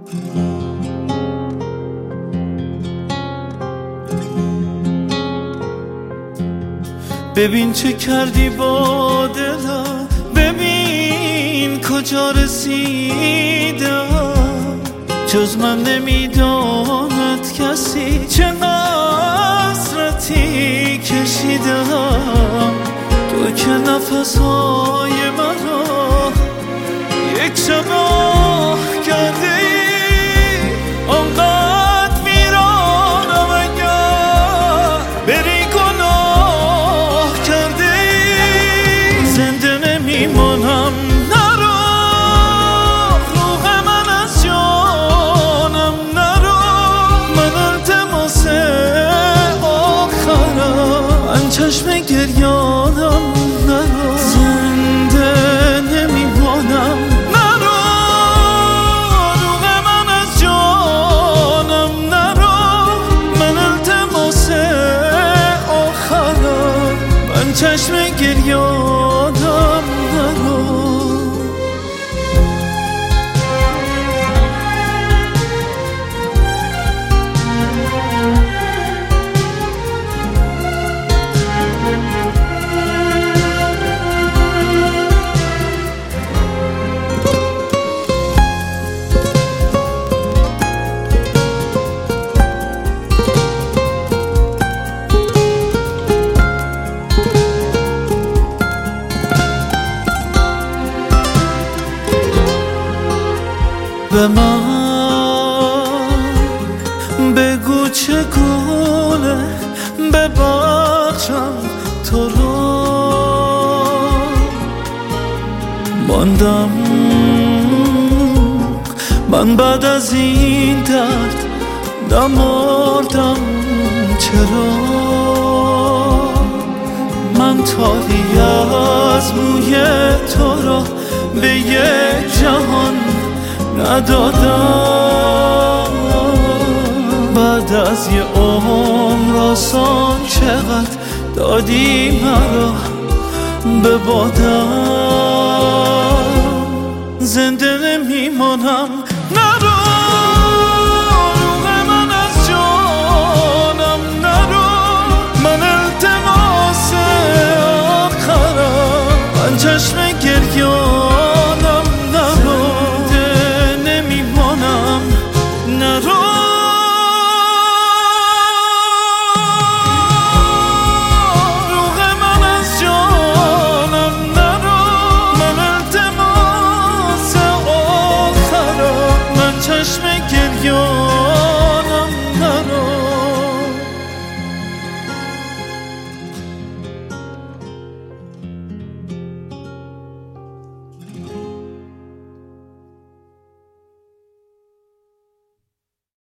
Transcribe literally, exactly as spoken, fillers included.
ببین چه کردی با دلم، ببین کجا رسیدم. جز من نمیداند کسی چه حسرتی کشیدم. تو که نفسهای مرا یک شب آه کرده ای، آنقدر ویرانم اگر بری گناه کرده ای. زنده نمیمانم نرو، روح من از جانم نرو. من التماس آخرم چشم گریانم نرو. زنده نمیمانم نرو، روح من از جانم نرو. من التماس آخرم من چشم گریانم نرو. به من بگو چگونه ببخشم تو رو. ماندم من بعد از این درد نمردم چرا. من تاری از موی تو را به یک جهان ندادم. بعد از یه عمر آسان چقدر دادی مرا به بادم. زنده نمیمانم نرو،